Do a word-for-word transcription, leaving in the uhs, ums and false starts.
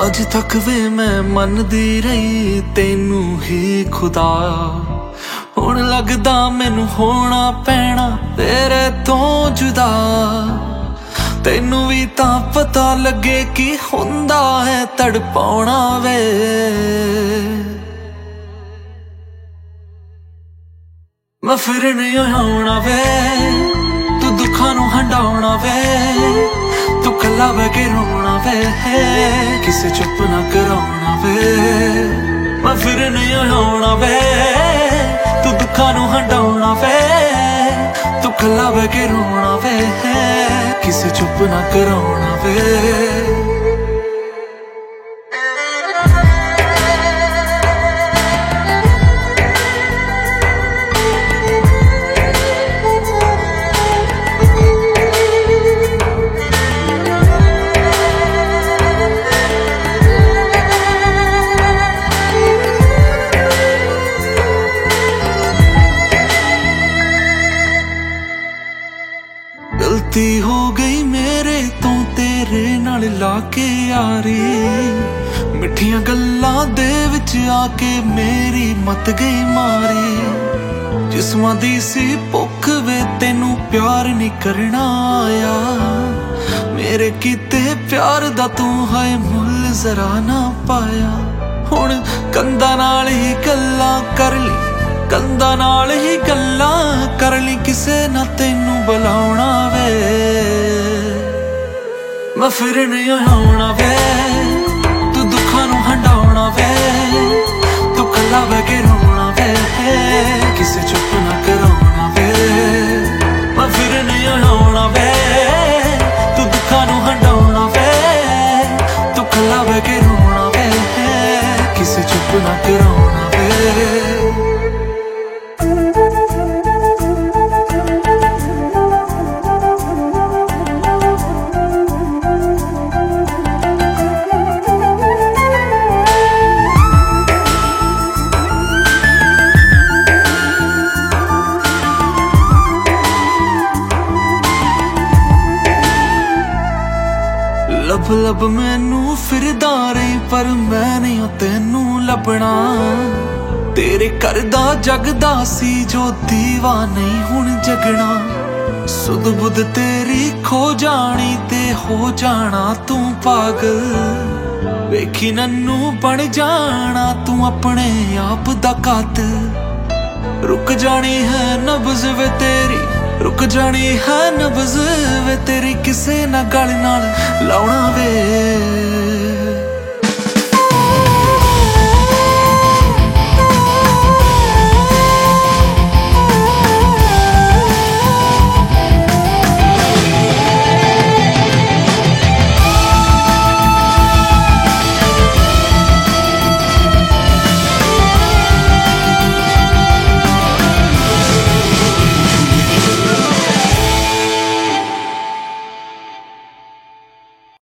अज तक वे मैं मनदी रही तेनू ही खुदा। हुण लगदा मैनू होना पैना तेरे तो जुदा। तेनू भी तां पता लगे कि हुंदा है तड़पाउणा वे। मैं फिर नहीं आउणा वे, तू दुखां नू हंडाउणा वे। तू कल्ला बह के रोना वे, किसे चुप ना कराउणा वे। मैं फिर नहीं आउणा वे, तू दुखां नू हंडाउणा वे। तू कल्ला बह के रोना वे, किसे चुप ना कराउणा वे। गलती हो गई मेरे तो तेरे नाल लाके यारी। मिठियां गल्लां दे विच आके मेरी मत गई मारी। जिस्मां दी सी भुख वे तेनू प्यार नहीं करना आया। मेरे कीते प्यार दा तू हाय मुल जरा ना पाया। हुण कंधा नाल ही गल्लां कर ली, कंधा नाल ही गल्लां कर ली, किसे ना तेनू बुलाउणा वे। मैं फिर नहीं आउणा वे, तू दुखां नू हंडाउणा वे। तू कल्ला बह के रोना वे, किसे चुप ना कराउणा वे। मैं फिर नहीं आउणा वे, तू दुखां नू हंडाउणा वे। तू कल्ला बह के रोना वे, किसे चुप ना कराउणा वे। लब लब मैनू फिरदा रही पर मैं नहीं तेनू लभना। तेरे करदा जगदा सी जो दीवा नहीं हुण जगना। सुध बुध तेरी खो जानी ते हो जाना तू पागल। वेखी नन्नू बन जाना तू अपने आप दा कातिल। रुक जानी है नब्ज़ वे तेरी, रुक जानी है नब्ज़ वे तेरी, किसे ना गल नाल लाउणा वे।